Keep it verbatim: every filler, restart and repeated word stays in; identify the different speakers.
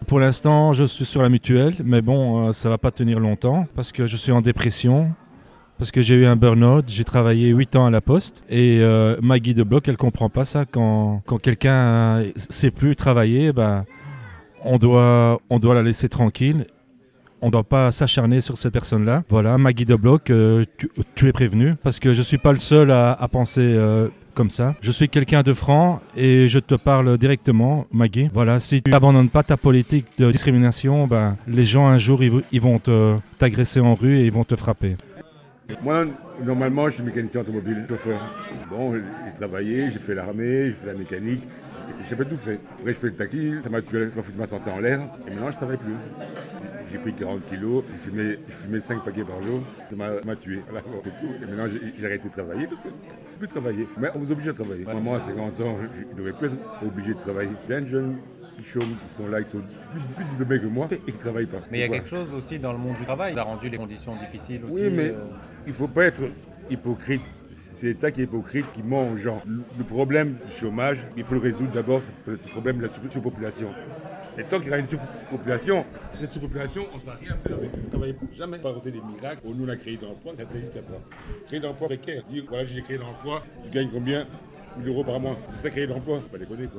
Speaker 1: Pour l'instant, je suis sur la mutuelle, mais bon, euh, ça va pas tenir longtemps parce que je suis en dépression, parce que j'ai eu un burn-out, j'ai travaillé huit ans à la poste et euh, Maggie de Bloch, elle comprend pas ça quand, quand quelqu'un ne sait plus travailler, ben, on doit, on doit la laisser tranquille. On ne doit pas s'acharner sur cette personne-là. Voilà, Maggie de Bloch, euh, tu, tu es prévenu parce que je ne suis pas le seul à, à penser euh, comme ça. Je suis quelqu'un de franc et je te parle directement, Maggie. Voilà, si tu n'abandonnes pas ta politique de discrimination, ben, les gens un jour ils, ils vont te, t'agresser en rue et ils vont te frapper.
Speaker 2: Moi, normalement, je suis mécanicien automobile, chauffeur. Bon, j'ai travaillé, j'ai fait l'armée, j'ai fait la mécanique, j'ai pas tout fait. Après, je fais le taxi, ça m'a tué, ça m'a foutu ma santé en l'air, et maintenant, je travaille plus. J'ai pris quarante kilos, je fumais, je fumais cinq paquets par jour, ça m'a, m'a tué. Voilà, bon, c'est tout. Et maintenant, j'ai, j'ai arrêté de travailler parce que je ne peux plus travailler. Mais on vous oblige à travailler. Ouais. Maman, à cinquante ans, je ne devrais plus être obligé de travailler. Plein de jeunes qui chôment, qui sont là, qui sont plus, plus diplômés que moi et qui ne travaillent pas.
Speaker 3: Mais il y a quoi quelque chose aussi dans le monde du travail qui a rendu les conditions difficiles aussi.
Speaker 2: Oui, mais
Speaker 3: euh...
Speaker 2: il ne faut pas être hypocrite. C'est l'État qui est hypocrite, qui ment aux gens. Le problème du chômage, il faut le résoudre d'abord, c'est le problème de la surpopulation. Et tant qu'il y aura une surpopulation, cette surpopulation, on ne se va rien faire avec. On ne travaille jamais. Pas inventer des miracles. Oh, nous, on a créé d'emplois, ça n'existe pas. Créer d'emplois précaires. Dire, voilà, j'ai créé d'emplois, tu gagnes combien mille euros par mois. C'est ça, créer d'emplois. Pas déconner, quoi.